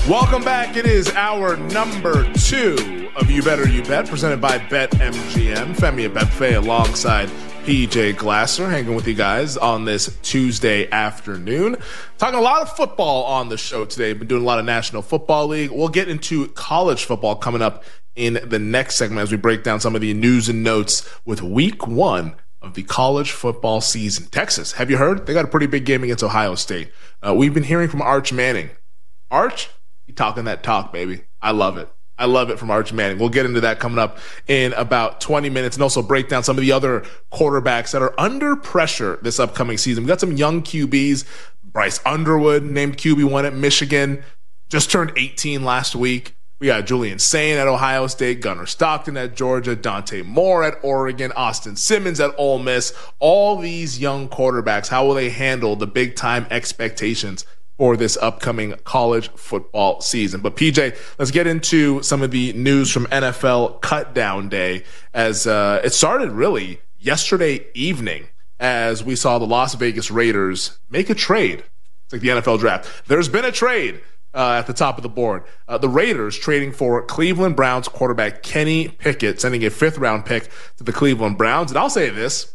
Welcome back. It is our number 2 of You Better You Bet, presented by BetMGM. Femi Abebefe alongside PJ Glasser, hanging with you guys on this Tuesday afternoon. Talking a lot of football on the show today. Been doing a lot of National Football League. We'll get into college football coming up in the next segment as we break down some of the news and notes with week 1 of the college football season. Texas, have you heard? They got a pretty big game against Ohio State. We've been hearing from Arch Manning. Arch, you talking that talk, baby. I love it. I love it from Arch Manning. We'll get into that coming up in about 20 minutes and also break down some of the other quarterbacks that are under pressure this upcoming season. We got some young QBs. Bryce Underwood, named QB1 at Michigan, just turned 18 last week. We got Julian Sain at Ohio State, Gunnar Stockton at Georgia, Dante Moore at Oregon, Austin Simmons at Ole Miss. All these young quarterbacks, how will they handle the big-time expectations for this upcoming college football season? But PJ, let's get into some of the news from NFL Cutdown Day, as it started really yesterday evening as we saw the Las Vegas Raiders make a trade. It's like the NFL draft. There's been a trade at the top of the board. The Raiders trading for Cleveland Browns quarterback Kenny Pickett, sending a 5th-round pick to the Cleveland Browns. And I'll say this,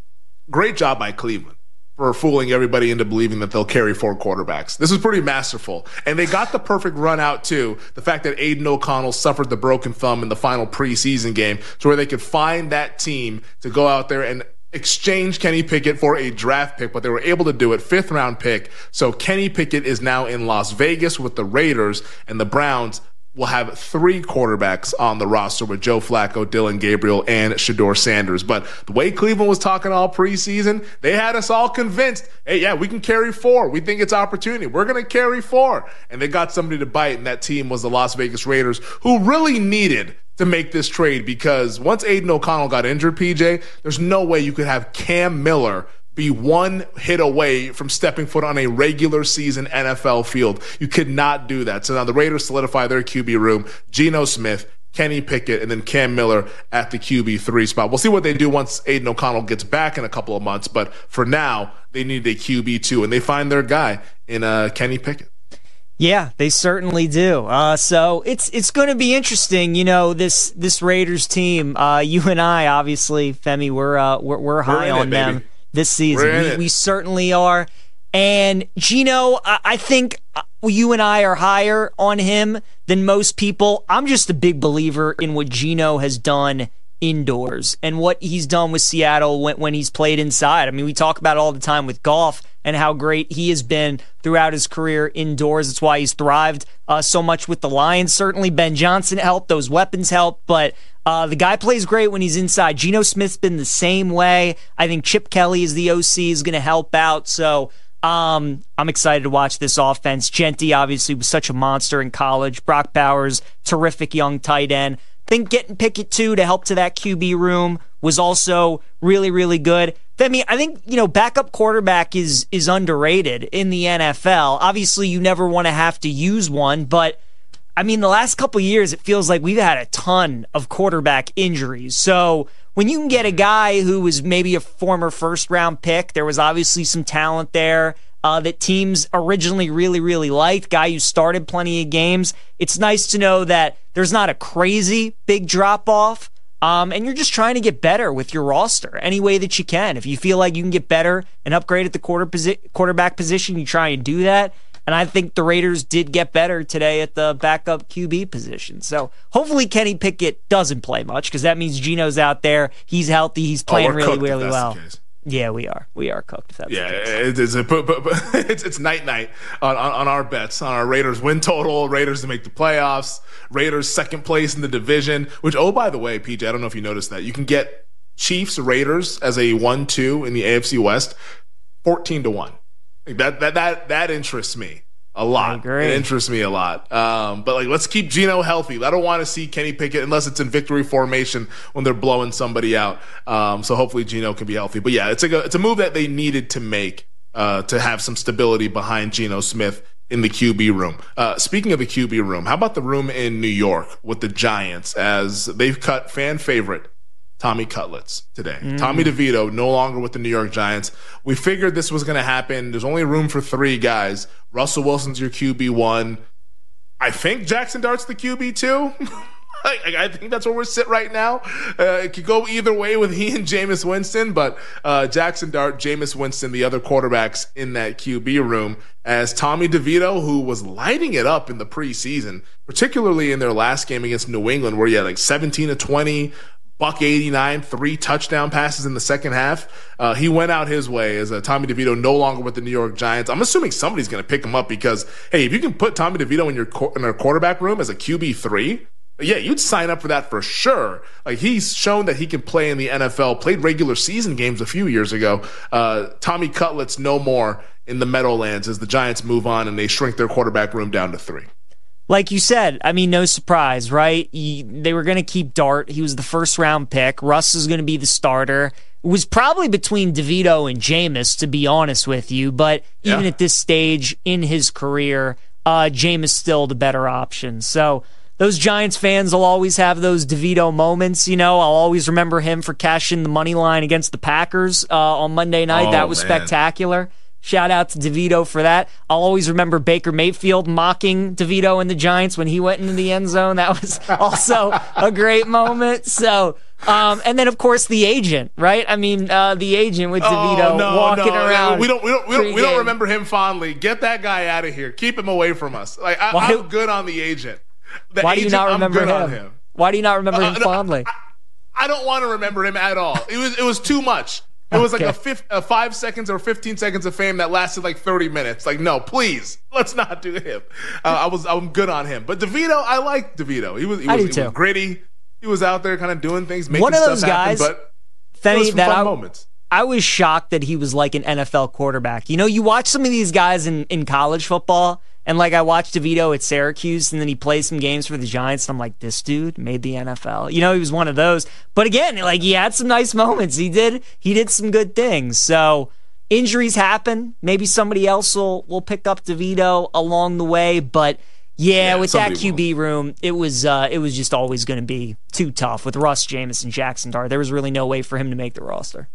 great job by Cleveland for fooling everybody into believing that they'll carry 4 quarterbacks. This is pretty masterful. And they got the perfect run out, too. The fact that Aiden O'Connell suffered the broken thumb in the final preseason game to where they could find that team to go out there and exchange Kenny Pickett for a draft pick, but they were able to do it, 5th-round pick. So Kenny Pickett is now in Las Vegas with the Raiders, and the Browns will have 3 quarterbacks on the roster with Joe Flacco, Dillon Gabriel, and Shedeur Sanders. But the way Cleveland was talking all preseason, they had us all convinced, hey, yeah, we can carry 4. We think it's opportunity. We're going to carry 4. And they got somebody to bite, and that team was the Las Vegas Raiders, who really needed to make this trade, because once Aiden O'Connell got injured, PJ, there's no way you could have Cam Miller be 1 hit away from stepping foot on a regular season NFL field. You could not do that. So now the Raiders solidify their QB room. Geno Smith, Kenny Pickett, and then Cam Miller at the QB3 spot. We'll see what they do once Aiden O'Connell gets back in a couple of months, but for now, they need a QB2, and they find their guy in Kenny Pickett. Yeah, they certainly do. So it's going to be interesting. You know, this Raiders team. You and I, obviously, Femi, we're high on them this season. We certainly are. And Geno, I think you and I are higher on him than most people. I'm just a big believer in what Geno has done indoors and what he's done with Seattle when he's played inside. I mean, we talk about it all the time with Goff and how great he has been throughout his career indoors. That's why he's thrived so much with the Lions. Certainly Ben Johnson helped, those weapons helped, but the guy plays great when he's inside. Geno Smith's been the same way. I think Chip Kelly as the OC is going to help out. So I'm excited to watch this offense. Gentry obviously was such a monster in college. Brock Bowers, terrific young tight end. I think getting Pickett, too, to help to that QB room was also really, really good. Femi, I think, backup quarterback is underrated in the NFL. Obviously, you never want to have to use one, but I mean, the last couple of years, it feels like we've had a ton of quarterback injuries. So when you can get a guy who was maybe a former first-round pick, there was obviously some talent there that teams originally really, really liked, guy who started plenty of games. It's nice to know that there's not a crazy big drop-off, and you're just trying to get better with your roster any way that you can. If you feel like you can get better and upgrade at the quarterback position, you try and do that. And I think the Raiders did get better today at the backup QB position. So hopefully Kenny Pickett doesn't play much, because that means Geno's out there. He's healthy. He's playing really, really well. Yeah, we are. We are cooked. It's night on our bets, on our Raiders win total, Raiders to make the playoffs, Raiders second place in the division, which, oh, by the way, PJ, I don't know if you noticed that. You can get Chiefs, Raiders as a 1-2 in the AFC West, 14-1. That interests me a lot. I agree. It interests me a lot. But let's keep Geno healthy. I don't want to see Kenny Pickett unless it's in victory formation when they're blowing somebody out. So hopefully Geno can be healthy. But yeah, it's a move that they needed to make to have some stability behind Geno Smith in the QB room. Speaking of the QB room, how about the room in New York with the Giants, as they've cut fan favorite Tommy Cutlets today. Tommy DeVito no longer with the New York Giants. We figured this was going to happen. There's only room for 3 guys. Russell Wilson's your QB1. I think Jackson Dart's the QB too. I think that's where we're sitting right now. It could go either way with he and Jameis Winston, but Jackson Dart, Jameis Winston, the other quarterbacks in that QB room, as Tommy DeVito, who was lighting it up in the preseason, particularly in their last game against New England, where he had like 17 of 20, $189, 3 touchdown passes in the second half. He went out his way as Tommy DeVito no longer with the New York Giants. I'm assuming somebody's going to pick him up because, hey, if you can put Tommy DeVito in our quarterback room as a QB3, yeah, you'd sign up for that for sure. Like, he's shown that he can play in the NFL, played regular season games a few years ago. Tommy Cutlets no more in the Meadowlands as the Giants move on and they shrink their quarterback room down to 3. Like you said, I mean, no surprise, right? They were going to keep Dart. He was the first-round pick. Russ is going to be the starter. It was probably between DeVito and Jameis, to be honest with you, but even at this stage in his career, Jameis still the better option. So those Giants fans will always have those DeVito moments. I'll always remember him for cashing the money line against the Packers on Monday night. That was spectacular. Shout out to DeVito for that. I'll always remember Baker Mayfield mocking DeVito and the Giants when he went into the end zone. That was also a great moment. So, and then of course the agent, right? I mean, the agent with DeVito walking around. We don't remember him fondly. Get that guy out of here. Keep him away from us. Like I'm good on the agent. Why do you not remember him? Why do you not remember him fondly? I don't want to remember him at all. It was too much. It was like a 5 seconds or 15 seconds of fame that lasted like 30 minutes. Like, no, please, let's not do him. I'm good on him. But DeVito, I like DeVito. He was gritty. He was out there kind of doing things, making one of those stuff guys, happen, but Fenny, those fun moments. I was shocked that he was like an NFL quarterback. You watch some of these guys in college football, and like I watched DeVito at Syracuse, and then he played some games for the Giants, and I'm like, this dude made the NFL. He was one of those. But again, like, he had some nice moments. He did some good things. So injuries happen. Maybe somebody else will pick up DeVito along the way. But yeah, with that QB room, it was just always going to be too tough with Russ, Jameis, and Jackson Dart. There was really no way for him to make the roster.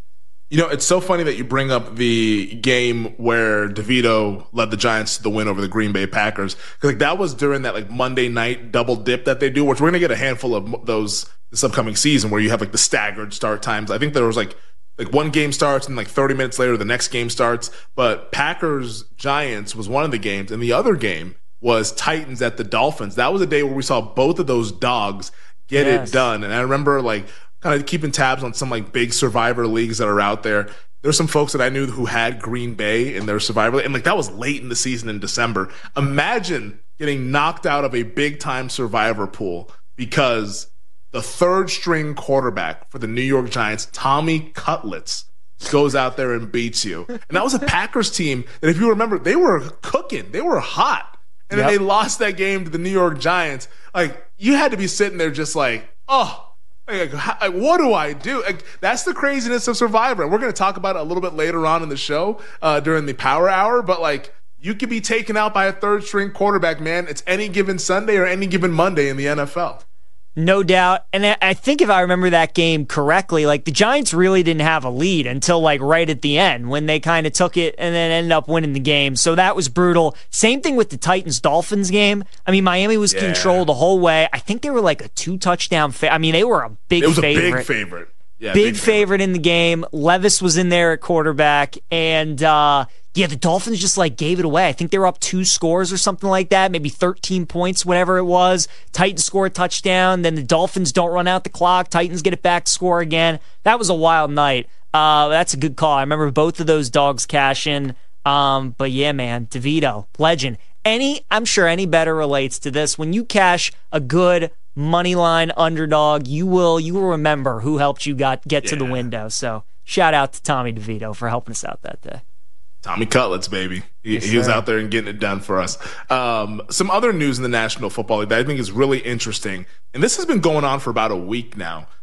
It's so funny that you bring up the game where DeVito led the Giants to the win over the Green Bay Packers. Because that was during that like Monday night double dip that they do, which we're going to get a handful of those this upcoming season where you have like the staggered start times. I think there was like one game starts and like 30 minutes later the next game starts. But Packers-Giants was one of the games, and the other game was Titans at the Dolphins. That was a day where we saw both of those dogs get it done. And I remember like kind of keeping tabs on some like big Survivor leagues that are out there. There's some folks that I knew who had Green Bay in their Survivor, and like that was late in the season in December. Imagine getting knocked out of a big time Survivor pool because the third string quarterback for the New York Giants, Tommy Cutlets, goes out there and beats you. And that was a Packers team that, if you remember, they were cooking, they were hot, and then they lost that game to the New York Giants. Like, you had to be sitting there just like, oh. Like, what do I do? Like, that's the craziness of Survivor. We're going to talk about it a little bit later on in the show during the Power Hour. But, like, you could be taken out by a third-string quarterback, man. It's any given Sunday or any given Monday in the NFL. No doubt. And I think if I remember that game correctly, like the Giants really didn't have a lead until like right at the end when they kind of took it and then ended up winning the game. So that was brutal. Same thing with the Titans-Dolphins game. I mean, Miami was controlled the whole way. I think they were like a 2-touchdown I mean, they were a big favorite. It was a big favorite. Yeah, big favorite in the game. Levis was in there at quarterback. And the Dolphins just like gave it away. I think they were up 2 scores or something like that, maybe 13 points, whatever it was. Titans score a touchdown. Then the Dolphins don't run out the clock. Titans get it back to score again. That was a wild night. That's a good call. I remember both of those dogs cashing. But yeah, man, DeVito, legend. I'm sure any better relates to this. When you cash a good money line underdog, you will remember who helped you get to the window. So shout out to Tommy DeVito for helping us out that day. Tommy Cutlets, baby. He was out there and getting it done for us. Some other news in the National Football League that I think is really interesting, and this has been going on for about a week now.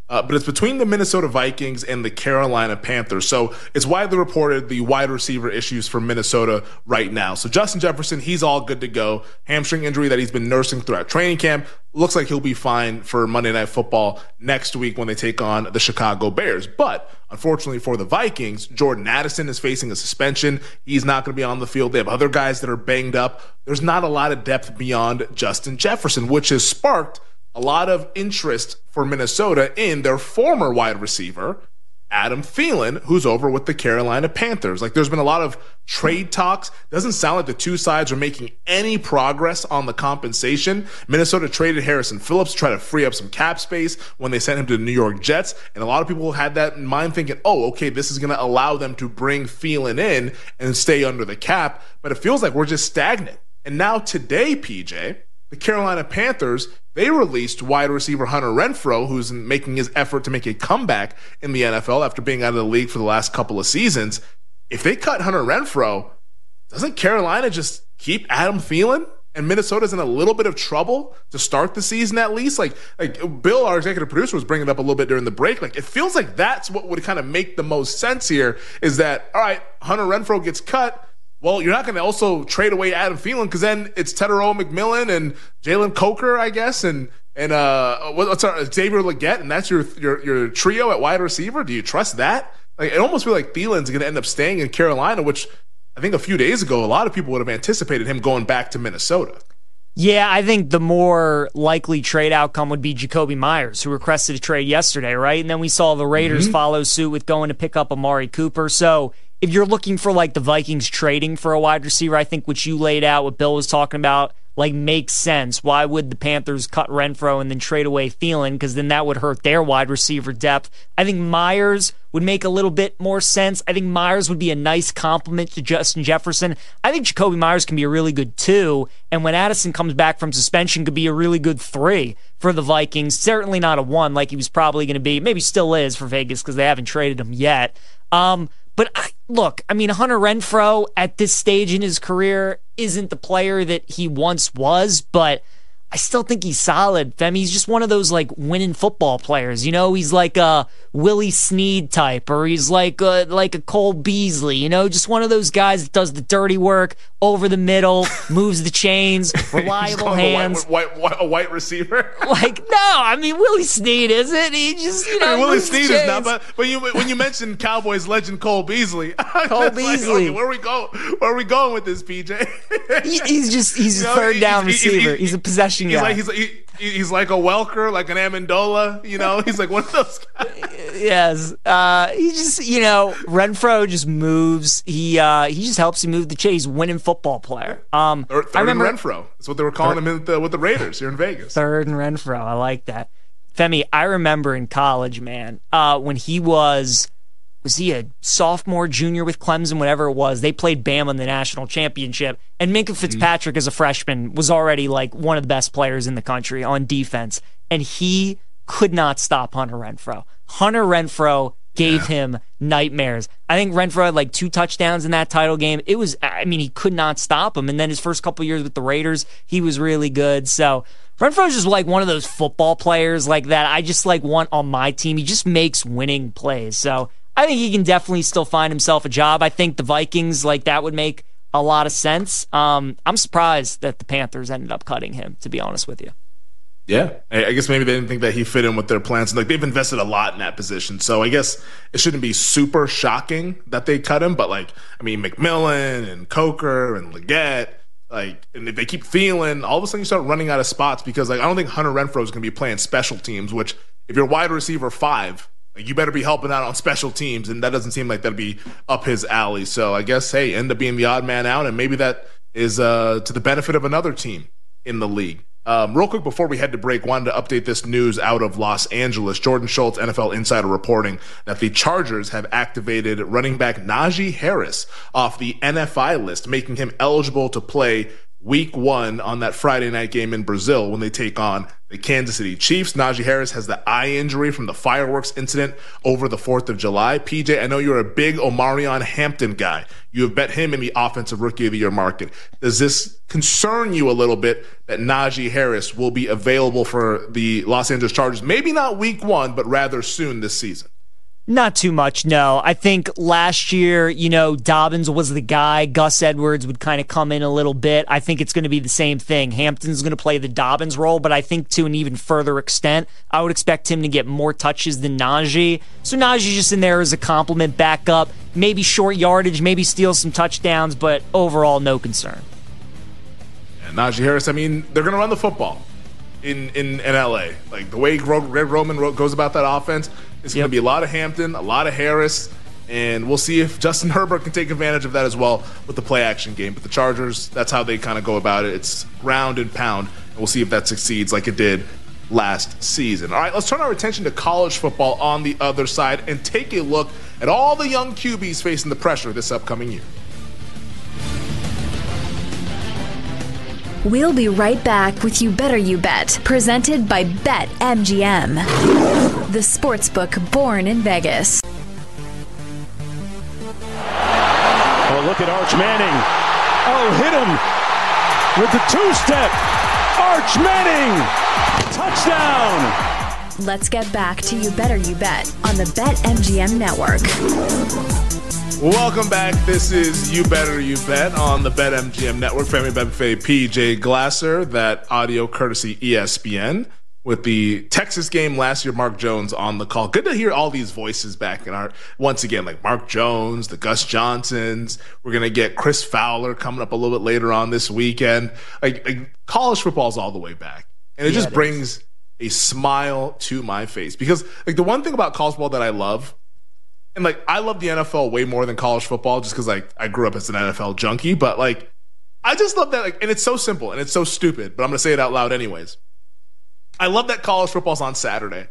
but it's between the Minnesota Vikings and the Carolina Panthers. So it's widely reported the wide receiver issues for Minnesota right now. So Justin Jefferson, he's all good to go. Hamstring injury that he's been nursing throughout training camp. Looks like he'll be fine for Monday Night Football next week when they take on the Chicago Bears. But unfortunately for the Vikings, Jordan Addison is facing a suspension. He's not going to be on the field. They have other guys that are banged up. There's not a lot of depth beyond Justin Jefferson, which has sparked a lot of interest for Minnesota in their former wide receiver, Adam Thielen, who's over with the Carolina Panthers. Like, there's been a lot of trade talks. Doesn't sound like the two sides are making any progress on the compensation. Minnesota traded Harrison Phillips to try to free up some cap space when they sent him to the New York Jets. And a lot of people had that in mind thinking, oh, okay, this is going to allow them to bring Thielen in and stay under the cap. But it feels like we're just stagnant. And now today, PJ, the Carolina Panthers, they released wide receiver Hunter Renfrow, who's making his effort to make a comeback in the NFL after being out of the league for the last couple of seasons. If they cut Hunter Renfrow, doesn't Carolina just keep Adam Thielen? And Minnesota's in a little bit of trouble to start the season at least. Like Bill, our executive producer, was bringing it up a little bit during the break. Like, it feels like that's what would kind of make the most sense here is that, all right, Hunter Renfrow gets cut. Well, you're not going to also trade away Adam Thielen because then it's Tetairoa McMillan and Jalen Coker, I guess, and what's our Xavier Legette, and that's your trio at wide receiver. Do you trust that? Like, it almost feels like Thielen's going to end up staying in Carolina, which I think a few days ago a lot of people would have anticipated him going back to Minnesota. Yeah, I think the more likely trade outcome would be Jakobi Meyers, who requested a trade yesterday, right? And then we saw the Raiders follow suit with going to pick up Amari Cooper. So if you're looking for like the Vikings trading for a wide receiver, I think what you laid out, what Bill was talking about, like makes sense. Why would the Panthers cut Renfrow and then trade away Thielen? Because then that would hurt their wide receiver depth. I think Myers would make a little bit more sense. I think Myers would be a nice complement to Justin Jefferson. I think Jakobi Meyers can be a really good 2, and when Addison comes back from suspension, could be a really good 3 for the Vikings. Certainly not a 1 like he was probably going to be. Maybe still is for Vegas because they haven't traded him yet. But look, I mean, Hunter Renfrow at this stage in his career isn't the player that he once was, but I still think he's solid. Femi, he's just one of those like winning football players. You know, he's like a Willie Snead type, or he's like a Cole Beasley. You know, just one of those guys that does the dirty work over the middle, moves the chains, reliable hands. A white receiver? Like, no, I mean, Willie Snead isn't. He just, you know, I mean, Willie Snead is not. But when you mentioned Cowboys legend Cole Beasley, Cole Beasley, like, okay, where are we going with this, PJ? He's a third down receiver. He's a possession guy. He's like a Welker, like an Amendola, you know? He's like one of those guys. Yes. He just, you know, Renfrow just moves. He just helps you move the chase. He's a winning football player. Third and Renfrow. That's what they were calling him with the Raiders here in Vegas. Third and Renfrow. I like that. Femi, I remember in college, man, when he was he a sophomore, junior with Clemson, whatever it was, they played Bama in the national championship, and Minkah Fitzpatrick as a freshman was already like one of the best players in the country on defense, and he could not stop Hunter Renfrow. Hunter Renfrow gave him nightmares. I think Renfrow had like 2 touchdowns in that title game. It was, I mean, he could not stop him, and then his first couple years with the Raiders, he was really good. So Renfrow's just like one of those football players like that I just like want on my team. He just makes winning plays. So I think he can definitely still find himself a job. I think the Vikings, like, that would make a lot of sense. I'm surprised that the Panthers ended up cutting him, to be honest with you. Yeah, I guess maybe they didn't think that he fit in with their plans. And like, they've invested a lot in that position, so I guess it shouldn't be super shocking that they cut him. But like, I mean, McMillan and Coker and Legette, like, and if they keep Thielen, all of a sudden you start running out of spots because like I don't think Hunter Renfrow is going to be playing special teams. Which, if you're wide receiver 5. Like, you better be helping out on special teams, and that doesn't seem like that'd be up his alley. So I guess, hey, end up being the odd man out, and maybe that is to the benefit of another team in the league. Real quick before we head to break, wanted to update this news out of Los Angeles. Jordan Schultz, NFL Insider, reporting that the Chargers have activated running back Najee Harris off the NFI list, making him eligible to play week 1 on that Friday night game in Brazil when they take on the Kansas City Chiefs. Najee Harris has the eye injury from the fireworks incident over the 4th of July. PJ, I know you're a big Omarion Hampton guy. You have bet him in the Offensive Rookie of the Year market. Does this concern you a little bit that Najee Harris will be available for the Los Angeles Chargers? Maybe not week 1, but rather soon this season. Not too much, no. I think last year, Dobbins was the guy. Gus Edwards would kind of come in a little bit. I think it's going to be the same thing. Hampton's going to play the Dobbins role, but I think to an even further extent, I would expect him to get more touches than Najee. So Najee's just in there as a compliment backup, maybe short yardage, maybe steal some touchdowns, but overall, no concern. And Najee Harris, they're going to run the football in LA. Like the way Greg Roman goes about that offense, it's going to be a lot of Hampton, a lot of Harris, and we'll see if Justin Herbert can take advantage of that as well with the play-action game. But the Chargers, that's how they kind of go about it. It's ground and pound, and we'll see if that succeeds like it did last season. All right, let's turn our attention to college football on the other side and take a look at all the young QBs facing the pressure this upcoming year. We'll be right back with You Better You Bet, presented by BetMGM, the sportsbook born in Vegas. Oh, look at Arch Manning. Oh, hit him with the two-step. Arch Manning, touchdown. Let's get back to You Better You Bet on the BetMGM network. Welcome back. This is You Better You Bet on the BetMGM network. Femi Bebefe, PJ Glasser, that audio courtesy ESPN. With the Texas game last year, Mark Jones on the call. Good to hear all these voices back in once again, like Mark Jones, the Gus Johnsons. We're going to get Chris Fowler coming up a little bit later on this weekend. Like college football's all the way back. And it just brings a smile to my face. Because the one thing about college football that I love, and I love the NFL way more than college football just because I grew up as an NFL junkie, but I just love that, and it's so simple and it's so stupid, but I'm going to say it out loud anyways. I love that college football's on Saturday.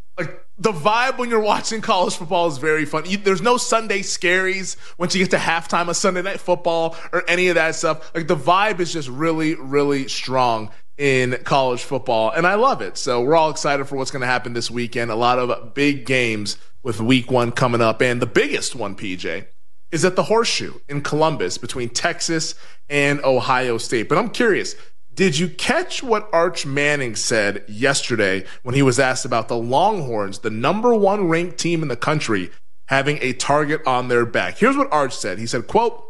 The vibe when you're watching college football is very fun. There's no Sunday scaries once you get to halftime of Sunday Night Football or any of that stuff. The vibe is just really, really strong in college football, and I love it. So we're all excited for what's going to happen this weekend. A lot of big games with week 1 coming up, and the biggest one, PJ, is at the Horseshoe in Columbus between Texas and Ohio State. But I'm curious, did you catch what Arch Manning said yesterday when he was asked about the Longhorns, the number 1 ranked team in the country, having a target on their back? Here's what Arch said. He said, quote,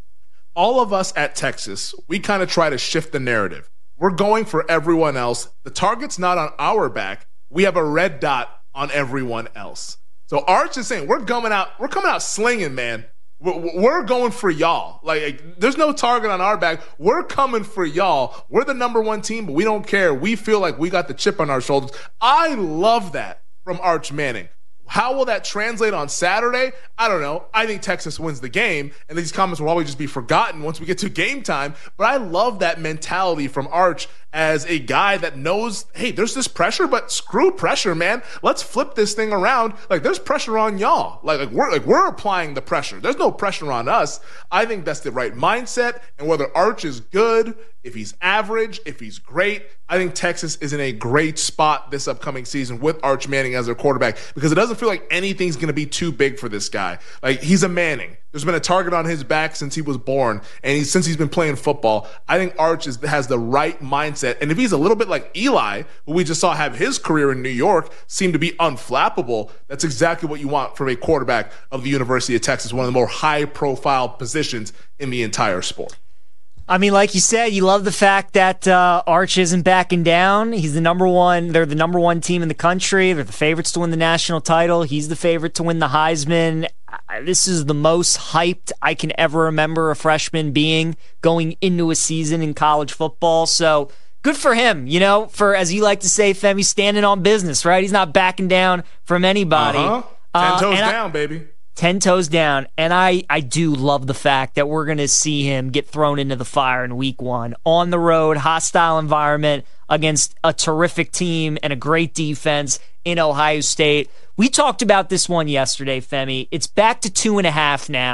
"All of us at Texas, we kind of try to shift the narrative. We're going for everyone else. The target's not on our back. We have a red dot on everyone else." So Arch is saying we're coming out slinging, man. We're going for y'all. There's no target on our back. We're coming for y'all. We're the number 1 team, but we don't care. We feel like we got the chip on our shoulders. I love that from Arch Manning. How will that translate on Saturday? I don't know. I think Texas wins the game, and these comments will probably just be forgotten once we get to game time. But I love that mentality from Arch as a guy that knows, hey, there's this pressure, but screw pressure, man. Let's flip this thing around. There's pressure on y'all. We're applying the pressure. There's no pressure on us. I think that's the right mindset. And whether Arch is good, if he's average, if he's great, I think Texas is in a great spot this upcoming season with Arch Manning as their quarterback, because it doesn't feel like anything's going to be too big for this guy. He's a Manning. There's been a target on his back since he was born, and since he's been playing football. I think Arch has the right mindset. And if he's a little bit like Eli, who we just saw have his career in New York seem to be unflappable, that's exactly what you want from a quarterback of the University of Texas, one of the more high-profile positions in the entire sport. Like you said, you love the fact that Arch isn't backing down. He's the number 1. They're the number 1 team in the country. They're the favorites to win the national title. He's the favorite to win the Heisman. This is the most hyped I can ever remember a freshman being going into a season in college football. So good for him, for, as you like to say, Femi, standing on business, right? He's not backing down from anybody. 10 toes down, baby. 10 toes down, and I do love the fact that we're going to see him get thrown into the fire in week 1. On the road, hostile environment against a terrific team and a great defense in Ohio State. We talked about this one yesterday, Femi. It's back to 2.5 now.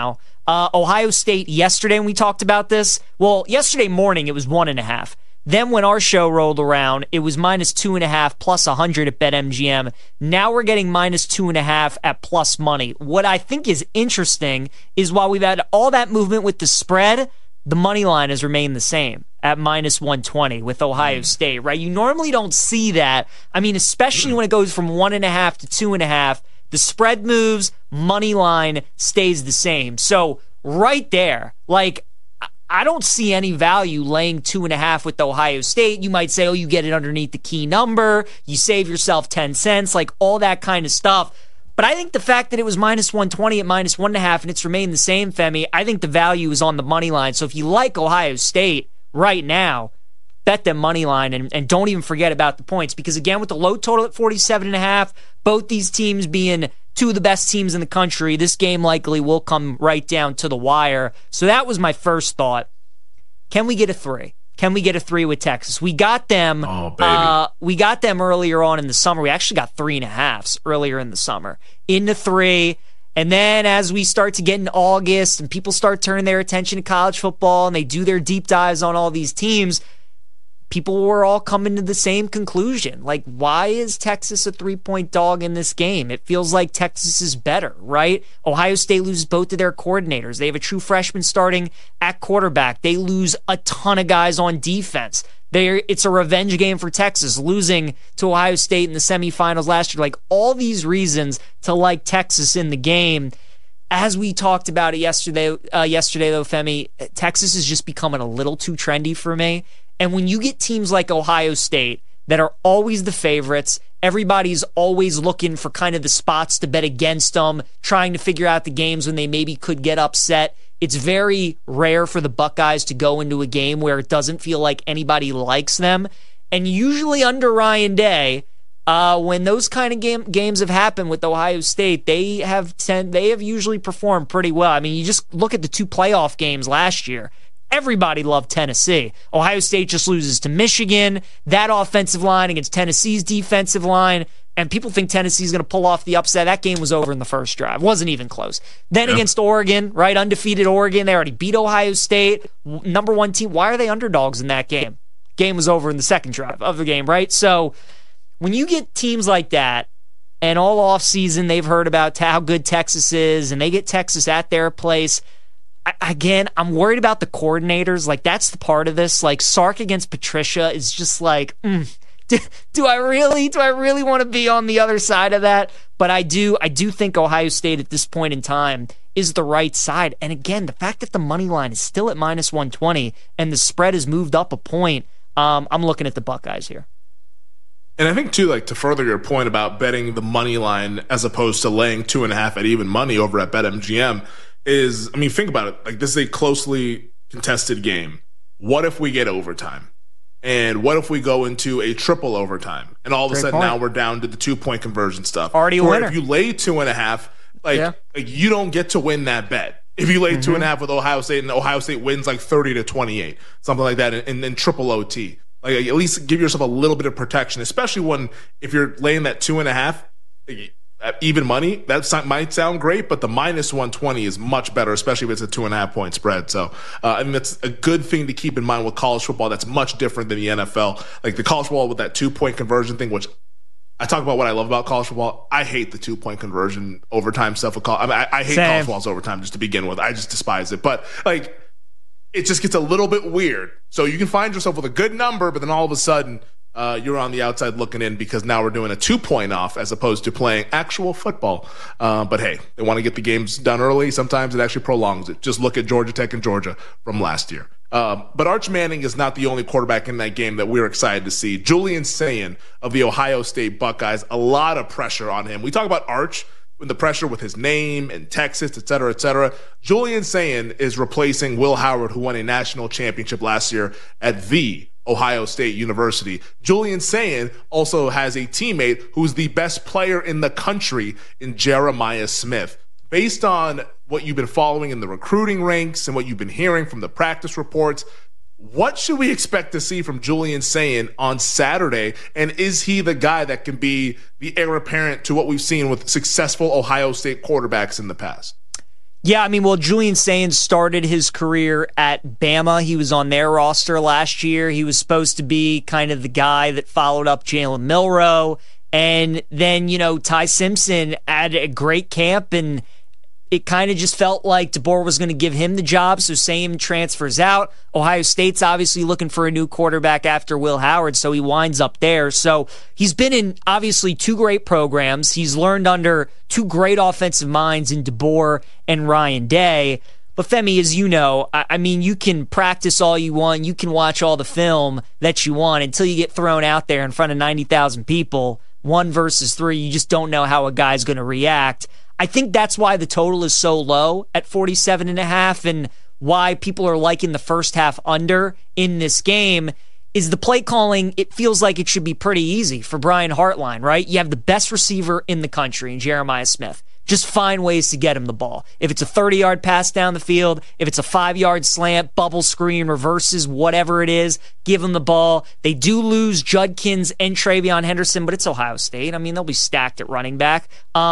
Ohio State yesterday when we talked about this, well, yesterday morning it was 1.5. Then when our show rolled around, it was minus 2.5 plus 100 at BetMGM. Now we're getting minus 2.5 at plus money. What I think is interesting is while we've had all that movement with the spread, the money line has remained the same at minus 120 with Ohio State, right? You normally don't see that. I mean, especially when it goes from 1.5 to 2.5, the spread moves, money line stays the same. So right there, like, I don't see any value laying 2.5 with Ohio State. You might say, oh, you get it underneath the key number, you save yourself 10 cents, like all that kind of stuff. But I think the fact that it was minus 120 at minus 1.5 and it's remained the same, Femi, I think the value is on the money line. So if you like Ohio State right now, bet them money line and don't even forget about the points. Because again, with the low total at 47.5, both these teams being two of the best teams in the country, this game likely will come right down to the wire. So that was my first thought. Can we get a 3? Can we get a 3 with Texas? We got them. Oh, baby. We got them earlier on in the summer. We actually got 3.5s earlier in the summer. Into 3. And then as we start to get in August and people start turning their attention to college football and they do their deep dives on all these teams, people were all coming to the same conclusion. Like, why is Texas a 3-point dog in this game? It feels like Texas is better, right? Ohio State loses both of their coordinators. They have a true freshman starting at quarterback. They lose a ton of guys on defense. It's a revenge game for Texas, losing to Ohio State in the semifinals last year. Like, all these reasons to like Texas in the game. As we talked about it yesterday though, Femi, Texas is just becoming a little too trendy for me. And when you get teams like Ohio State that are always the favorites, everybody's always looking for kind of the spots to bet against them, trying to figure out the games when they maybe could get upset. It's very rare for the Buckeyes to go into a game where it doesn't feel like anybody likes them. And usually under Ryan Day, when those kind of games have happened with Ohio State, they have usually performed pretty well. I mean, you just look at the 2 playoff games last year. Everybody loved Tennessee. Ohio State just loses to Michigan. That offensive line against Tennessee's defensive line, and people think Tennessee's going to pull off the upset. That game was over in the first drive. Wasn't even close. Then against Oregon, right? Undefeated Oregon. They already beat Ohio State. Number 1 team. Why are they underdogs in that game? Game was over in the second drive of the game, right? So when you get teams like that, and all offseason they've heard about how good Texas is, and they get Texas at their place, again, I'm worried about the coordinators. Like, that's the part of this. Like, Sark against Patricia is just like, do I really want to be on the other side of that? But I do think Ohio State at this point in time is the right side. And again, the fact that the money line is still at minus 120 and the spread has moved up a point, I'm looking at the Buckeyes here. And I think, too, like, to further your point about betting the money line as opposed to laying 2.5 at even money over at BetMGM is, I mean, think about it. Like, this is a closely contested game. What if we get overtime? And what if we go into a triple overtime? And all of a sudden now we're down to the 2-point conversion stuff. Already a winner. If you lay 2.5, like you don't get to win that bet. If you lay 2.5 with Ohio State and Ohio State wins like 30-28, something like that, and then triple OT. Like, at least give yourself a little bit of protection, especially if you're laying that 2.5, at even money, that might sound great, but the minus 120 is much better, especially if it's a 2.5-point spread. So, I mean, that's a good thing to keep in mind with college football. That's much different than the NFL. Like, the college football with that 2-point conversion thing, which I talk about what I love about college football. I hate the 2-point conversion overtime stuff. I hate college football's overtime just to begin with. I just despise it. But, like, it just gets a little bit weird. So you can find yourself with a good number, but then all of a sudden, you're on the outside looking in because now we're doing a 2-point off as opposed to playing actual football. But hey, they want to get the games done early. Sometimes it actually prolongs it. Just look at Georgia Tech and Georgia from last year. But Arch Manning is not the only quarterback in that game that we're excited to see. Julian Sayin of the Ohio State Buckeyes, a lot of pressure on him. We talk about Arch, the pressure with his name and Texas, et cetera, et cetera. Julian Sayin is replacing Will Howard, who won a national championship last year at the Ohio State University. Julian Sayin also has a teammate who's the best player in the country in Jeremiah Smith. Based on what you've been following in the recruiting ranks and what you've been hearing from the practice reports, what should we expect to see from Julian Sayin on Saturday? And is he the guy that can be the heir apparent to what we've seen with successful Ohio State quarterbacks in the past? Yeah, I mean, well, Julian Sayin started his career at Bama. He was on their roster last year. He was supposed to be kind of the guy that followed up Jalen Milroe. And then, Ty Simpson had a great camp, and it kind of just felt like DeBoer was going to give him the job, so Sayin transfers out. Ohio State's obviously looking for a new quarterback after Will Howard, so he winds up there. So he's been in, obviously, two great programs. He's learned under two great offensive minds in DeBoer and Ryan Day. But Femi, as you know, I mean, you can practice all you want, you can watch all the film that you want until you get thrown out there in front of 90,000 people, 1 versus 3. You just don't know how a guy's going to react. I think that's why the total is so low at 47.5, and why people are liking the first half under in this game is the play calling. It feels like it should be pretty easy for Brian Hartline, right? You have the best receiver in the country in Jeremiah Smith. Just find ways to get him the ball. If it's a 30-yard pass down the field, if it's a 5-yard slant, bubble screen, reverses, whatever it is, give him the ball. They do lose Judkins and TreVeyon Henderson, but it's Ohio State. I mean, they'll be stacked at running back.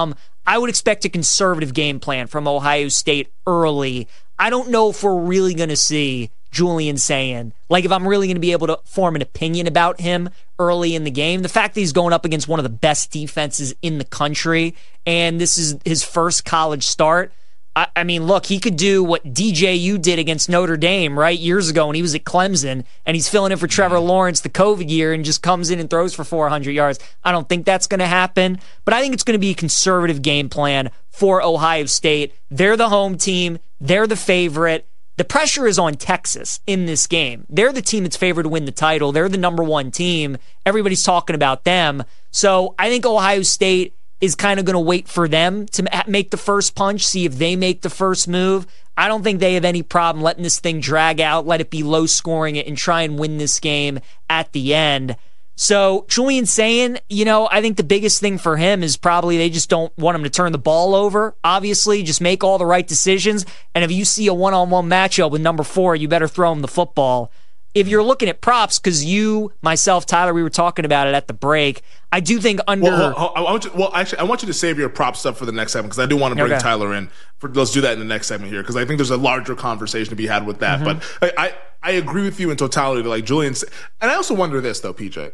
I would expect a conservative game plan from Ohio State early. I don't know if we're really going to see Julian Sayin, like if I'm really going to be able to form an opinion about him early in the game. The fact that he's going up against one of the best defenses in the country, and this is his first college start. I mean, look, he could do what DJU did against Notre Dame, right, years ago when he was at Clemson, and he's filling in for Trevor Lawrence the COVID year and just comes in and throws for 400 yards. I don't think that's going to happen, but I think it's going to be a conservative game plan for Ohio State. They're the home team. They're the favorite. The pressure is on Texas in this game. They're the team that's favored to win the title. They're the number 1 team. Everybody's talking about them. So I think Ohio State is kind of going to wait for them to make the first punch, see if they make the first move. I don't think they have any problem letting this thing drag out, let it be low scoring, and try and win this game at the end. So Julian Sayin, I think the biggest thing for him is probably they just don't want him to turn the ball over. Obviously, just make all the right decisions. And if you see a one-on-one matchup with number 4, you better throw him the football. If you're looking at props, because you, myself, Tyler, we were talking about it at the break, I do think under... I want you to save your prop stuff for the next segment, because I do want to bring Tyler in. Let's do that in the next segment here, because I think there's a larger conversation to be had with that. But I agree with you in totality, like Julian... And I also wonder this, though, PJ.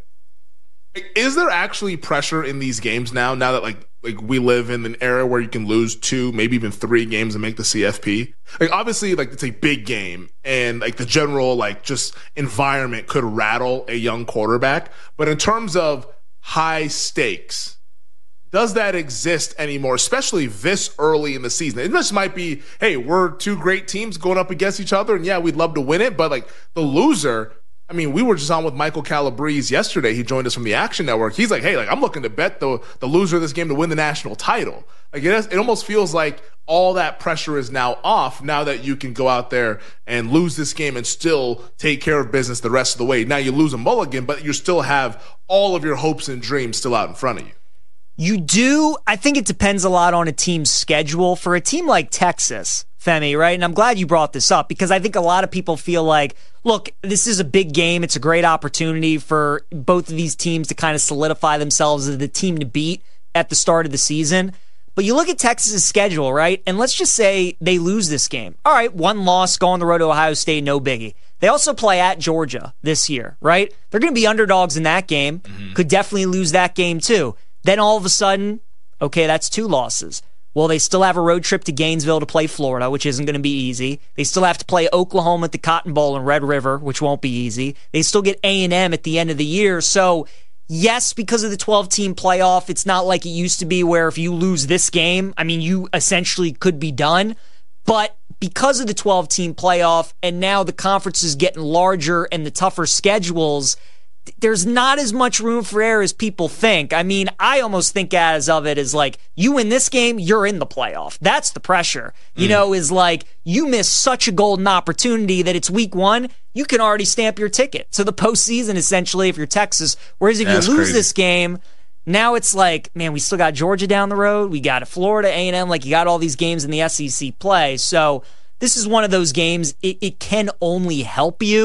Is there actually pressure in these games now that like we live in an era where you can lose 2, maybe even 3 games and make the CFP? Like, obviously, like, it's a big game, and like the general like just environment could rattle a young quarterback. But in terms of high stakes, does that exist anymore, especially this early in the season? It just might be, hey, we're 2 great teams going up against each other, and yeah, we'd love to win it, but like the loser... I mean, we were just on with Michael Calabrese yesterday. He joined us from the Action Network. He's like, hey, like, I'm looking to bet the loser of this game to win the national title. Like, it almost feels like all that pressure is now off now that you can go out there and lose this game and still take care of business the rest of the way. Now you lose a mulligan, but you still have all of your hopes and dreams still out in front of you. You do. I think it depends a lot on a team's schedule. For a team like Texas, Femi, right? And I'm glad you brought this up, because I think a lot of people feel like, look, this is a big game. It's a great opportunity for both of these teams to kind of solidify themselves as the team to beat at the start of the season. But you look at Texas's schedule, right? And let's just say they lose this game. All right, 1 loss, go on the road to Ohio State, no biggie. They also play at Georgia this year, right? They're going to be underdogs in that game. Could definitely lose that game too. Then all of a sudden, okay, that's 2 losses. Well, they still have a road trip to Gainesville to play Florida, which isn't going to be easy. They still have to play Oklahoma at the Cotton Bowl in Red River, which won't be easy. They still get A&M at the end of the year. So, yes, because of the 12-team playoff, it's not like it used to be where if you lose this game, I mean, you essentially could be done. But because of the 12-team playoff, and now the conference is getting larger and the tougher schedules, there's not as much room for error as people think. I mean, I almost think as of it as like, you win this game, you're in the playoff. That's the pressure. You know, is like, you miss such a golden opportunity that it's week 1, you can already stamp your ticket to the postseason, essentially, if you're Texas. Whereas if you lose this game, now it's like, man, we still got Georgia down the road. We got Florida, A&M. Like, you got all these games in the SEC play. So this is one of those games, it can only help you.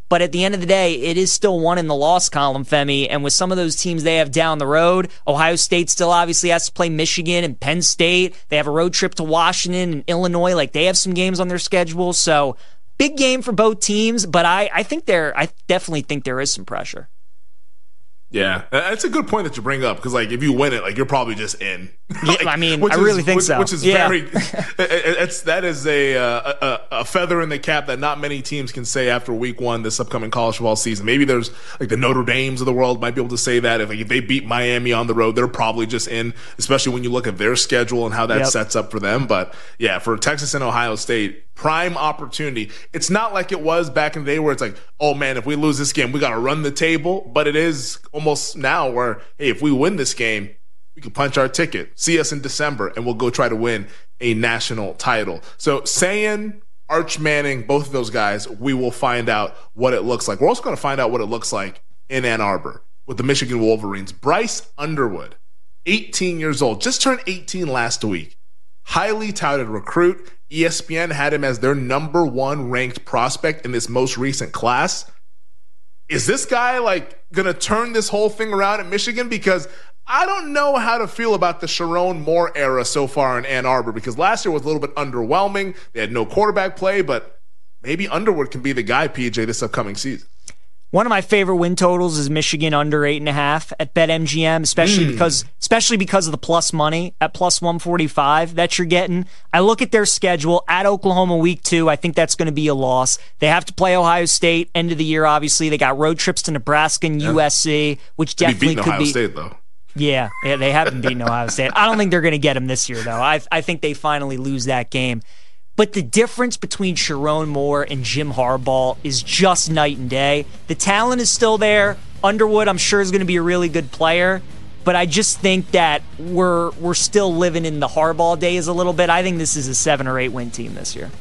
But at the end of the day, it is still one in the loss column, Femi. And with some of those teams they have down the road, Ohio State still obviously has to play Michigan and Penn State. They have a road trip to Washington and Illinois. Like, they have some games on their schedule. So big game for both teams. But I definitely think there is some pressure. Yeah, that's a good point that you bring up, because like if you win it, like you're probably just in. Like, I mean, I really think so. Which is very. That is a feather in the cap that not many teams can say after week one this upcoming college football season. Maybe there's like the Notre Dames of the world might be able to say that if they beat Miami on the road, they're probably just in. Especially when you look at their schedule and how that sets up for them. But yeah, for Texas and Ohio State, prime opportunity. It's not like it was back in the day where it's like, oh man, if we lose this game, we got to run the table. But it is almost now where, hey, if we win this game, we can punch our ticket. See us in December, and we'll go try to win a national title. So Sayin, Arch Manning, both of those guys, we will find out what it looks like. We're also going to find out what it looks like in Ann Arbor with the Michigan Wolverines. Bryce Underwood, 18 years old, just turned 18 last week. Highly touted recruit. ESPN had him as their number one ranked prospect in this most recent class. Is this guy like going to turn this whole thing around at Michigan? Because I don't know how to feel about the Sharon Moore era so far in Ann Arbor, because last year was a little bit underwhelming. They had no quarterback play, but maybe Underwood can be the guy, PJ, this upcoming season. One of my favorite win totals is Michigan under 8.5 at BetMGM, especially because of the plus money at plus 145 that you're getting. I look at their schedule at Oklahoma week 2. I think that's going to be a loss. They have to play Ohio State end of the year. Obviously, they got road trips to Nebraska and USC, which definitely could Ohio be. State, though. Yeah, they haven't beaten Ohio State. I don't think they're going to get them this year, though. I think they finally lose that game. But the difference between Sharon Moore and Jim Harbaugh is just night and day. The talent is still there. Underwood, I'm sure, is going to be a really good player. But I just think that we're still living in the Harbaugh days a little bit. I think this is a 7 or 8 win team this year.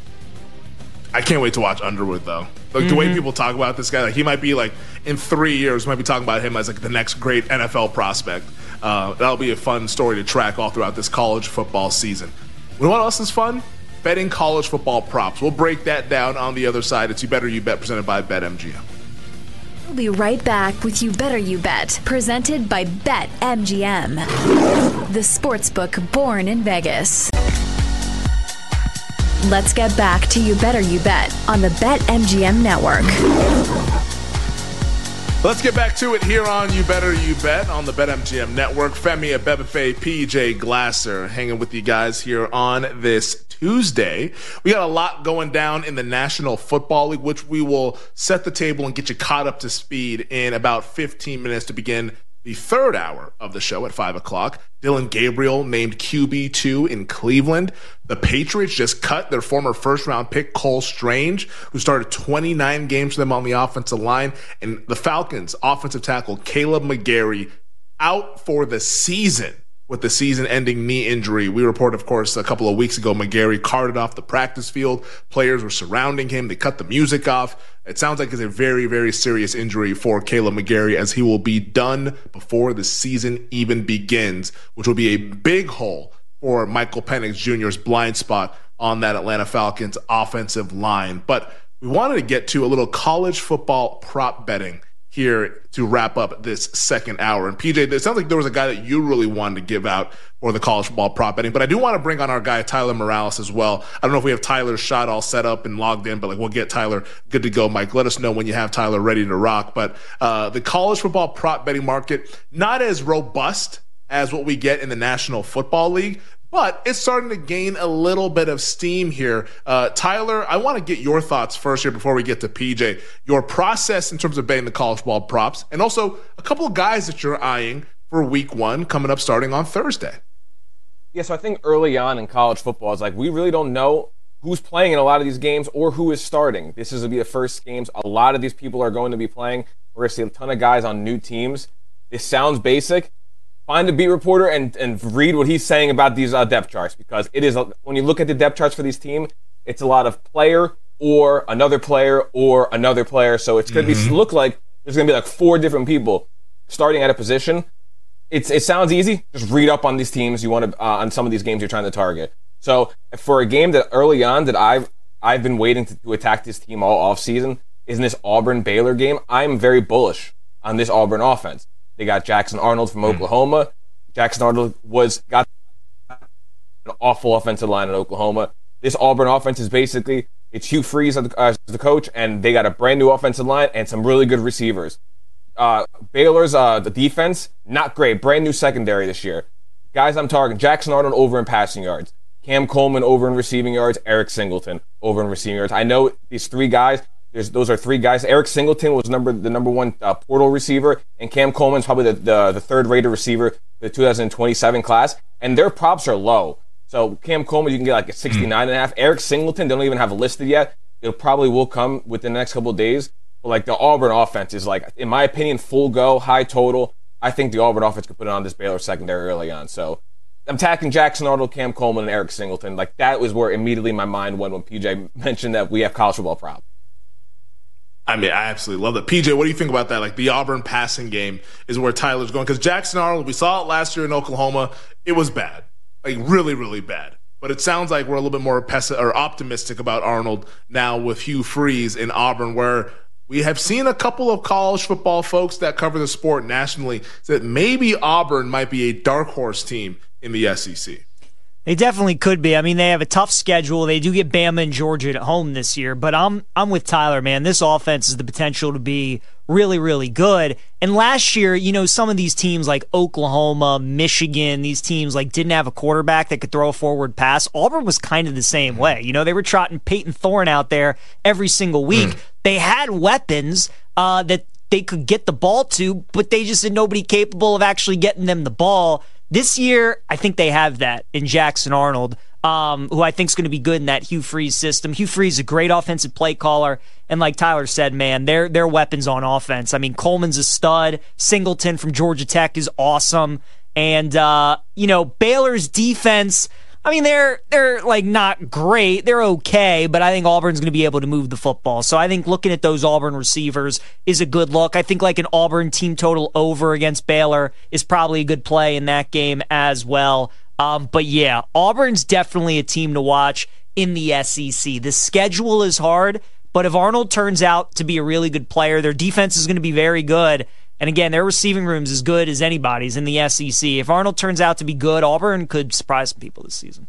I can't wait to watch Underwood, though. Like the way people talk about this guy, like he might be like in 3 years, we might be talking about him as like the next great NFL prospect. That'll be a fun story to track all throughout this college football season. You know what else is fun? Betting college football props. We'll break that down on the other side. It's You Better You Bet, presented by BetMGM. We'll be right back with You Better You Bet, presented by BetMGM, the sportsbook born in Vegas. Let's get back to You Better You Bet on the BetMGM network. Let's get back to it here on You Better You Bet on the BetMGM network. Femi Abebefe, PJ Glasser, hanging with you guys here on this Tuesday. We got a lot going down in the National Football League, which we will set the table and get you caught up to speed in about 15 minutes to begin the third hour of the show at 5 o'clock. Dylan Gabriel named QB2 in Cleveland. The Patriots just cut their former first-round pick, Cole Strange, who started 29 games for them on the offensive line. And the Falcons' offensive tackle, Caleb McGarry, out for the season with the season-ending knee injury. We reported, of course, a couple of weeks ago, McGarry carted off the practice field. Players were surrounding him. They cut the music off. It sounds like it's a very, very serious injury for Caleb McGarry, as he will be done before the season even begins, which will be a big hole for Michael Penix Jr.'s blind spot on that Atlanta Falcons offensive line. But we wanted to get to a little college football prop betting here to wrap up this second hour. And PJ, it sounds like there was a guy that you really wanted to give out for the college football prop betting, but I do want to bring on our guy, Tyler Morales, as well. I don't know if we have Tyler's shot all set up and logged in, but like we'll get Tyler good to go. Mike, let us know when you have Tyler ready to rock. But the college football prop betting market, not as robust as what we get in the National Football League, but it's starting to gain a little bit of steam here. Tyler, I want to get your thoughts first here before we get to PJ. Your process in terms of betting the college ball props, and also a couple of guys that you're eyeing for week one coming up starting on Thursday. Yeah, so I think early on in college football, it's like we really don't know who's playing in a lot of these games or who is starting. This is going to be the first games a lot of these people are going to be playing. We're going to see a ton of guys on new teams. This sounds basic. Find a beat reporter and read what he's saying about these depth charts, because it is, when you look at the depth charts for these teams, it's a lot of player or another player or another player. So it's going to look like there's going to be like 4 different people starting at a position. It sounds easy. Just read up on these teams you want to on some of these games you're trying to target. So for a game that early on that I've been waiting to attack this team all off season, is in this Auburn-Baylor game. I'm very bullish on this Auburn offense. They got Jackson Arnold from Oklahoma. Jackson Arnold got an awful offensive line in Oklahoma. This Auburn offense is basically, it's Hugh Freeze as the coach, and they got a brand new offensive line and some really good receivers. Baylor's the defense, not great. Brand new secondary this year. Guys I'm targeting, Jackson Arnold over in passing yards. Cam Coleman over in receiving yards. Eric Singleton over in receiving yards. I know these three guys, those are three guys. Eric Singleton was the number one portal receiver, and Cam Coleman's probably the third-rated receiver for the 2027 class, and their props are low. So Cam Coleman, you can get like a 69.5. Eric Singleton, they don't even have listed yet. It probably will come within the next couple of days. But like the Auburn offense is like, in my opinion, full go, high total. I think the Auburn offense could put it on this Baylor secondary early on. So I'm attacking Jackson Arnold, Cam Coleman, and Eric Singleton. Like that was where immediately my mind went when PJ mentioned that we have college football props. I mean, I absolutely love that. PJ, what do you think about that? Like the Auburn passing game is where Tyler's going. Because Jackson Arnold, we saw it last year in Oklahoma. It was bad. Like really, really bad. But it sounds like we're a little bit more optimistic about Arnold now with Hugh Freeze in Auburn, where we have seen a couple of college football folks that cover the sport nationally that maybe Auburn might be a dark horse team in the SEC. They definitely could be. I mean, they have a tough schedule. They do get Bama and Georgia at home this year, but I'm with Tyler, man. This offense has the potential to be really, really good. And last year, you know, some of these teams like Oklahoma, Michigan, these teams like didn't have a quarterback that could throw a forward pass. Auburn was kind of the same way. You know, they were trotting Peyton Thorne out there every single week. They had weapons that they could get the ball to, but they just had nobody capable of actually getting them the ball. This year, I think they have that in Jackson Arnold, who I think is going to be good in that Hugh Freeze system. Hugh Freeze is a great offensive play caller, and like Tyler said, man, they're weapons on offense. I mean, Coleman's a stud. Singleton from Georgia Tech is awesome. And, you know, Baylor's defense, I mean, they're like not great. They're okay, but I think Auburn's going to be able to move the football. So I think looking at those Auburn receivers is a good look. I think like an Auburn team total over against Baylor is probably a good play in that game as well. But yeah, Auburn's definitely a team to watch in the SEC. The schedule is hard, but if Arnold turns out to be a really good player, their defense is going to be very good. And again, their receiving room's as good as anybody's in the SEC. If Arnold turns out to be good, Auburn could surprise some people this season.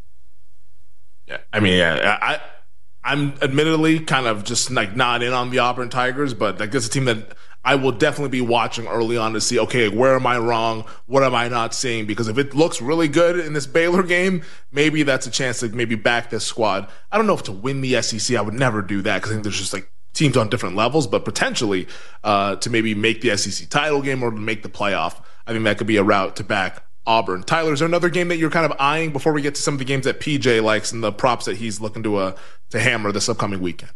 Yeah, I mean, yeah, I'm admittedly kind of just like not in on the Auburn Tigers, but like that's a team that I will definitely be watching early on to see, okay, where am I wrong? What am I not seeing? Because if it looks really good in this Baylor game, maybe that's a chance to maybe back this squad. I don't know if to win the SEC, I would never do that because I think there's just like teams on different levels, but potentially to maybe make the SEC title game or to make the playoff. I think that could be a route to back Auburn. Tyler, is there another game that you're kind of eyeing before we get to some of the games that PJ likes and the props that he's looking to hammer this upcoming weekend?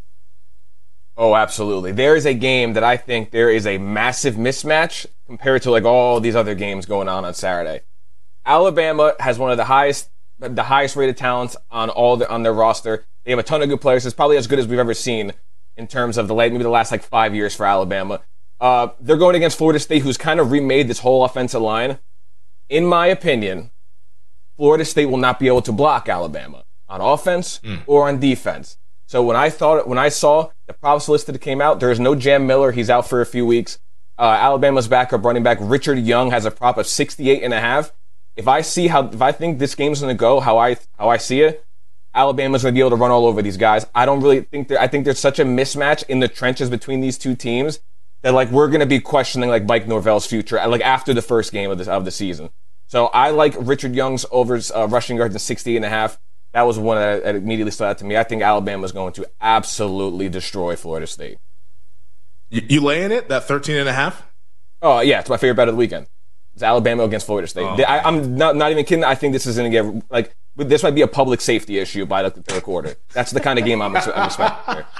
Oh, absolutely. There is a game that I think there is a massive mismatch compared to like all these other games going on Saturday. Alabama has one of the highest rated talents on their roster. They have a ton of good players. It's probably as good as we've ever seen in terms of maybe the last like 5 years for Alabama. They're going against Florida State, who's kind of remade this whole offensive line. In my opinion, Florida State will not be able to block Alabama on offense or on defense. So when I saw the props list that came out, there is no Jam Miller. He's out for a few weeks. Alabama's backup running back Richard Young has a prop of 68.5. If I think this game's going to go how I see it, Alabama's going to be able to run all over these guys. I don't really think I think there's such a mismatch in the trenches between these two teams that like we're going to be questioning like Mike Norvell's future like after the first game of the season. So I like Richard Young's overs rushing yards at 68.5. That was one that immediately stood out to me. I think Alabama's going to absolutely destroy Florida State. You laying it, that 13.5? Oh, yeah, it's my favorite bet of the weekend. It's Alabama against Florida State. Oh. I'm not even kidding. I think this is going to get, like, this might be a public safety issue by the third quarter. That's the kind of game I'm expecting here.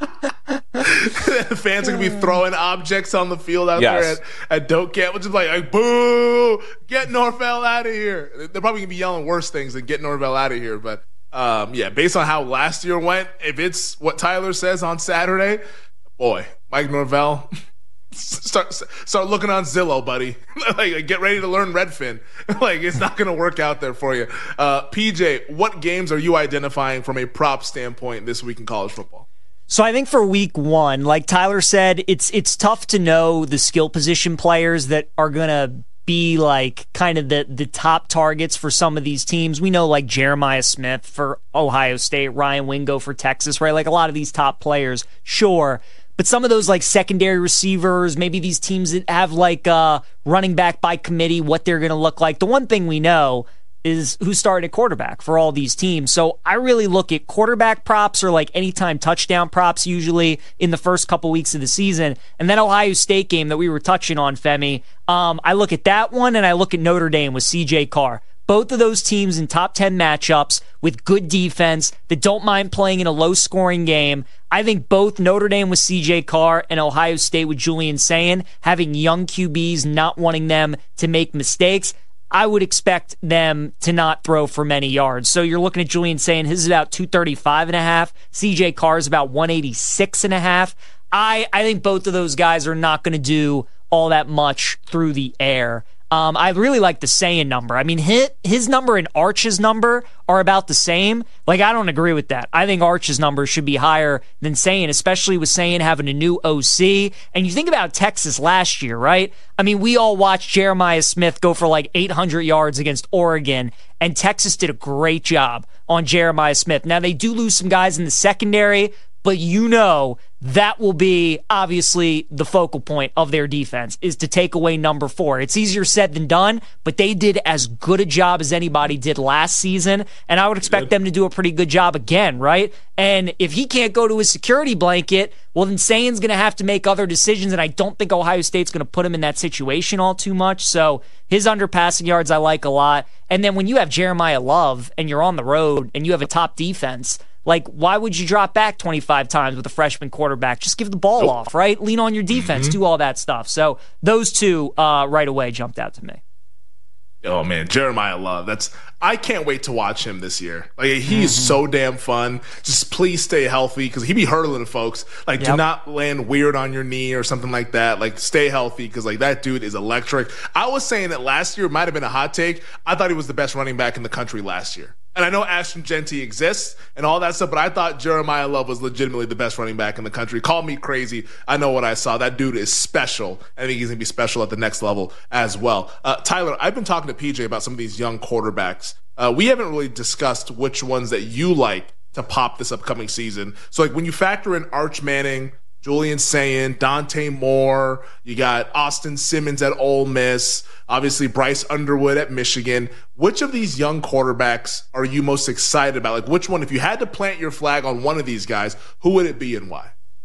Fans are going to be throwing objects on the field out there at Don't Get, which is like, boo, get Norvell out of here. They're probably going to be yelling worse things than get Norvell out of here. But, yeah, based on how last year went, if it's what Tyler says on Saturday, boy, Mike Norvell, start looking on Zillow, buddy. Like, get ready to learn Redfin. Like, it's not going to work out there for you. PJ, what games are you identifying from a prop standpoint this week in college football? So I think for week one, like Tyler said, it's tough to know the skill position players that are going to be like kind of the top targets for some of these teams. We know like Jeremiah Smith for Ohio State, Ryan Wingo for Texas, right? Like a lot of these top players, sure. But some of those like secondary receivers, maybe these teams that have like running back by committee, what they're going to look like. The one thing we know is who's starting at quarterback for all these teams. So I really look at quarterback props or like anytime touchdown props usually in the first couple weeks of the season. And that Ohio State game that we were touching on, Femi, I look at that one and I look at Notre Dame with CJ Carr. Both of those teams in top 10 matchups with good defense that don't mind playing in a low-scoring game. I think both Notre Dame with CJ Carr and Ohio State with Julian Sayin, having young QBs, not wanting them to make mistakes, I would expect them to not throw for many yards. So you're looking at Julian Sayin, his is about 235.5. CJ Carr is about 186.5. I think both of those guys are not going to do all that much through the air. I really like the Sayin number. I mean, his number and Arch's number are about the same. Like, I don't agree with that. I think Arch's number should be higher than Sayin, especially with Sayin having a new OC. And you think about Texas last year, right? I mean, we all watched Jeremiah Smith go for like 800 yards against Oregon, and Texas did a great job on Jeremiah Smith. Now, they do lose some guys in the secondary, but you know that will be obviously the focal point of their defense is to take away number 4. It's easier said than done, but they did as good a job as anybody did last season, and I would expect them to do a pretty good job again, right? And if he can't go to his security blanket, well, then Sayin's going to have to make other decisions, and I don't think Ohio State's going to put him in that situation all too much. So his underpassing yards I like a lot. And then when you have Jeremiah Love and you're on the road and you have a top defense, like, why would you drop back 25 times with a freshman quarterback? Just give the ball off, right? Lean on your defense, do all that stuff. So those two right away jumped out to me. Oh, man, Jeremiah Love. I can't wait to watch him this year. Like, he's so damn fun. Just please stay healthy because he be hurdling folks. Like, do not land weird on your knee or something like that. Like, stay healthy because, like, that dude is electric. I was saying that last year might have been a hot take. I thought he was the best running back in the country last year. And I know Ashton Genty exists and all that stuff, but I thought Jeremiah Love was legitimately the best running back in the country. Call me crazy. I know what I saw. That dude is special. I think he's going to be special at the next level as well. Tyler, I've been talking to PJ about some of these young quarterbacks. We haven't really discussed which ones that you like to pop this upcoming season. So, like, when you factor in Arch Manning, Julian Sayin, Dante Moore, you got Austin Simmons at Ole Miss, obviously Bryce Underwood at Michigan. Which of these young quarterbacks are you most excited about? Like, which one, if you had to plant your flag on one of these guys, who would it be and why?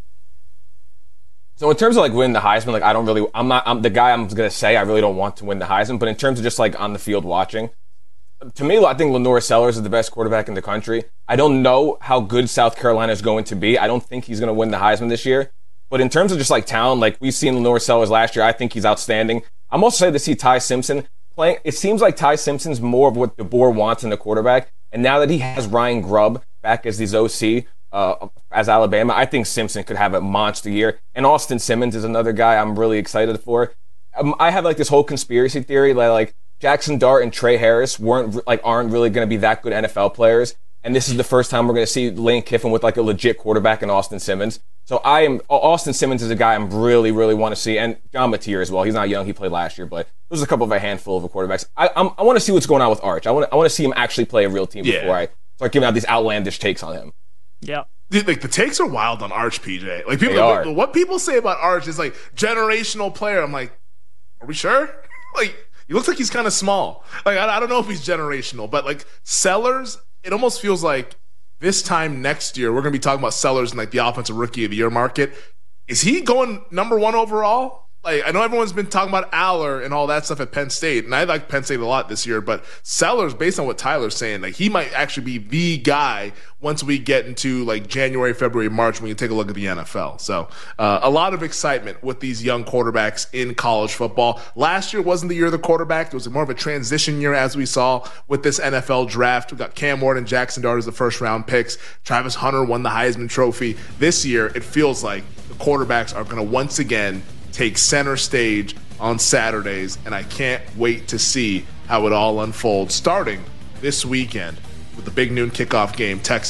So in terms of like winning the Heisman, like I'm the guy I'm going to say I really don't want to win the Heisman, but in terms of just like on the field watching, to me, I think Lenore Sellers is the best quarterback in the country. I don't know how good South Carolina is going to be. I don't think he's going to win the Heisman this year. But in terms of just like talent, like we've seen Lenore Sellers last year, I think he's outstanding. I'm also excited to see Ty Simpson playing. It seems like Ty Simpson's more of what DeBoer wants in the quarterback. And now that he has Ryan Grubb back as his OC as Alabama, I think Simpson could have a monster year. And Austin Simmons is another guy I'm really excited for. I have like this whole conspiracy theory that like Jackson Dart and Trey Harris aren't really going to be that good NFL players, and this is the first time we're going to see Lane Kiffin with like a legit quarterback in Austin Simmons. So Austin Simmons is a guy I'm really, really want to see, and John Mateer as well. He's not young; he played last year, but there's a handful of quarterbacks. I want to see what's going on with Arch. I want to see him actually play a real team before I start giving out these outlandish takes on him. Yeah. Dude, like the takes are wild on Arch, PJ. Like what people say about Arch is like generational player. I'm like, are we sure? Like. He looks like he's kind of small. Like, I don't know if he's generational, but like Sellers, it almost feels like this time next year, we're going to be talking about Sellers in like the offensive rookie of the year market. Is he going number 1 overall? Like, I know everyone's been talking about Aller and all that stuff at Penn State, and I like Penn State a lot this year, but Sellers, based on what Tyler's saying, like he might actually be the guy once we get into like January, February, March when you take a look at the NFL. So a lot of excitement with these young quarterbacks in college football. Last year wasn't the year of the quarterback. It was more of a transition year, as we saw with this NFL draft. We got Cam Ward and Jackson Dart as the first-round picks. Travis Hunter won the Heisman Trophy. This year, it feels like the quarterbacks are going to once again take center stage on Saturdays, and I can't wait to see how it all unfolds, starting this weekend with the big noon kickoff game, Texas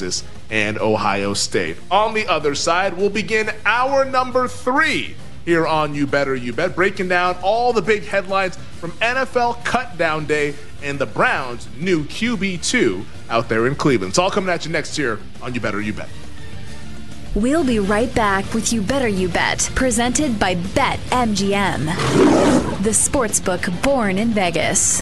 and Ohio State. On the other side, we'll begin hour number 3 here on You Better You Bet, breaking down all the big headlines from NFL Cutdown Day and the Browns' new QB2 out there in Cleveland. It's all coming at you next year on You Better You Bet. We'll be right back with You Better You Bet, presented by BetMGM, the sportsbook born in Vegas.